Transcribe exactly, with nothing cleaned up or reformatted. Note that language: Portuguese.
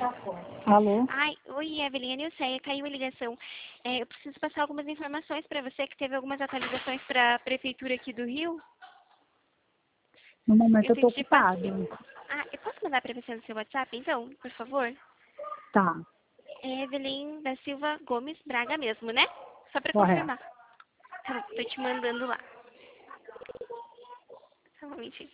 Alô? Ai, oi, Evelyn, é Nilceia, caiu a ligação. É, eu preciso passar algumas informações para você, que teve algumas atualizações para a Prefeitura aqui do Rio. No momento Eu eu tô tenho que te passar. ocupada. Ah, eu posso mandar para você no seu WhatsApp, então, por favor? Tá, É Evelyn da Silva Gomes Braga mesmo, né? Só para correto. confirmar. Tá bom, tô te mandando lá. Só um momentinho.